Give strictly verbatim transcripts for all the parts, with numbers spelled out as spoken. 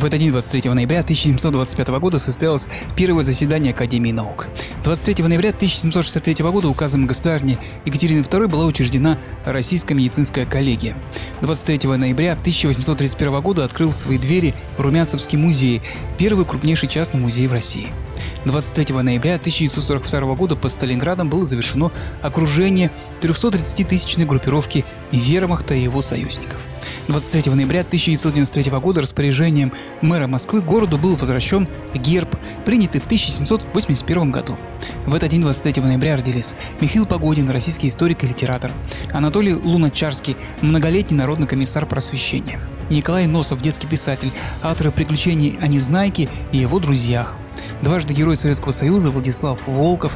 этот день, двадцать третьего ноября тысяча семьсот двадцать пятого года, состоялось первое заседание Академии наук. двадцать третьего ноября тысяча семьсот шестьдесят третьего года указом государыни Екатерины второй была учреждена Российская медицинская коллегия. двадцать третьего ноября тысяча восемьсот тридцать первого года открыл свои двери Румянцевский музей, первый крупнейший частный музей в России. двадцать третьего ноября тысяча девятьсот сорок второго года под Сталинградом было завершено окружение трехсотридцатитысячной группировки вермахта и его союзников. двадцать третьего ноября тысяча девятьсот девяносто третьего года распоряжением мэра Москвы городу был возвращен герб, принятый в тысяча семьсот восемьдесят первом году. В этот день, двадцать третьего ноября, родились Михаил Погодин, российский историк и литератор, Анатолий Луначарский, многолетний народный комиссар просвещения, Николай Носов, детский писатель, автор приключений о Незнайке и его друзьях, дважды Герой Советского Союза Владислав Волков.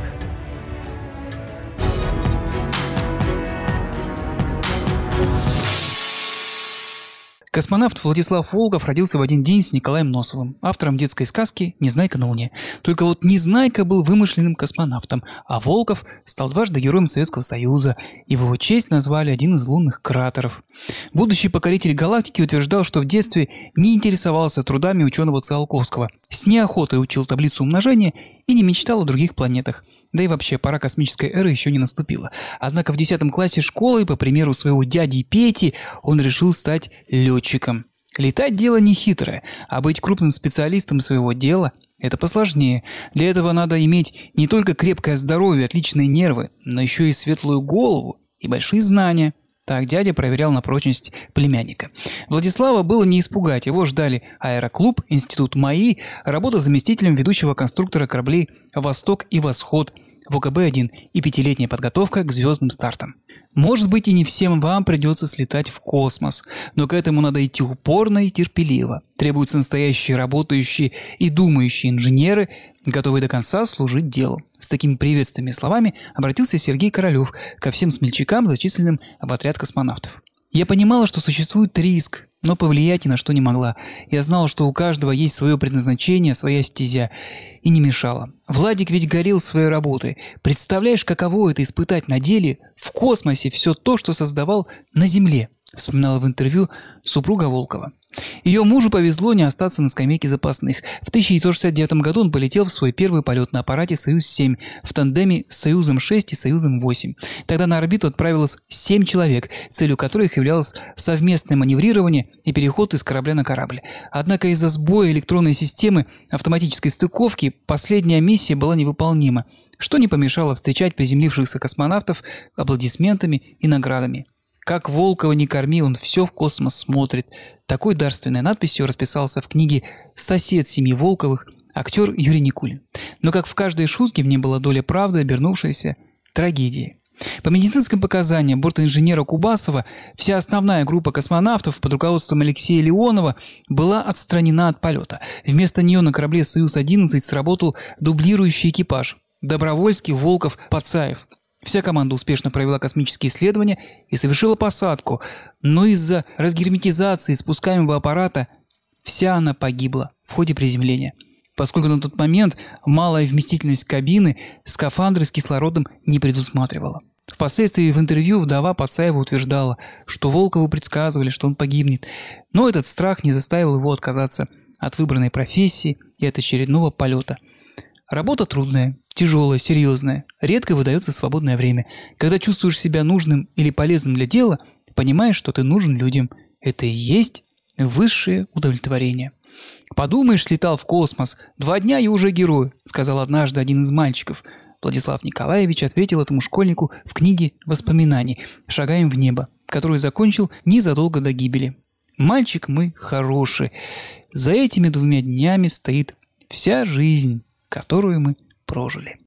Космонавт Владислав Волков родился в один день с Николаем Носовым, автором детской сказки «Незнайка на Луне». Только вот Незнайка был вымышленным космонавтом, а Волков стал дважды Героем Советского Союза, и в его честь назвали один из лунных кратеров. Будущий покоритель галактики утверждал, что в детстве не интересовался трудами ученого Циолковского, с неохотой учил таблицу умножения и не мечтал о других планетах. Да и вообще, пора космической эры еще не наступила. Однако в десятом классе школы, по примеру своего дяди Пети, он решил стать летчиком. Летать дело не хитрое, а быть крупным специалистом своего дела – это посложнее. Для этого надо иметь не только крепкое здоровье, отличные нервы, но еще и светлую голову и большие знания. Так дядя проверял на прочность племянника. Владислава было не испугать. Его ждали аэроклуб, институт МАИ, работа заместителем ведущего конструктора кораблей «Восток» и «Восход», В К Б один и пятилетняя подготовка к звездным стартам. Может быть, и не всем вам придется слетать в космос, но к этому надо идти упорно и терпеливо. Требуются настоящие работающие и думающие инженеры, готовые до конца служить делу. С такими приветственными словами обратился Сергей Королёв ко всем смельчакам, зачисленным в отряд космонавтов. Я понимала, что существует риск, но повлиять ни на что не могла. Я знала, что у каждого есть свое предназначение, своя стезя, и не мешала. Владик ведь горел своей работой. Представляешь, каково это испытать на деле в космосе все то, что создавал на Земле, вспоминала в интервью супруга Волкова. Ее мужу повезло не остаться на скамейке запасных. В тысяча девятьсот шестьдесят девятом году он полетел в свой первый полет на аппарате Союз семь в тандеме с Союзом шесть и Союзом восемь. Тогда на орбиту отправилось семь человек, целью которых являлось совместное маневрирование и переход из корабля на корабль. Однако из-за сбоя электронной системы автоматической стыковки последняя миссия была невыполнима, что не помешало встречать приземлившихся космонавтов аплодисментами и наградами. Как Волкова не корми, он все в космос смотрит. Такой дарственной надписью расписался в книге «Сосед семьи Волковых» актер Юрий Никулин. Но как в каждой шутке в ней была доля правды, обернувшейся трагедией. По медицинским показаниям бортинженера Кубасова вся основная группа космонавтов под руководством Алексея Леонова была отстранена от полета. Вместо нее на корабле Союз одиннадцать сработал дублирующий экипаж – Добровольский, Волков, Пацаев. Вся команда успешно провела космические исследования и совершила посадку, но из-за разгерметизации спускаемого аппарата вся она погибла в ходе приземления, поскольку на тот момент малая вместительность кабины скафандры с кислородом не предусматривала. Впоследствии в интервью вдова Пацаева утверждала, что Волкову предсказывали, что он погибнет, но этот страх не заставил его отказаться от выбранной профессии и от очередного полета. Работа трудная, тяжелая, серьезная, редко выдается свободное время. Когда чувствуешь себя нужным или полезным для дела, понимаешь, что ты нужен людям. Это и есть высшее удовлетворение. «Подумаешь, слетал в космос. Два дня и уже герой», — сказал однажды один из мальчиков. Владислав Николаевич ответил этому школьнику в книге воспоминаний «Шагаем в небо», которую закончил незадолго до гибели. «Мальчик мы хороший. За этими двумя днями стоит вся жизнь, которую мы прожили».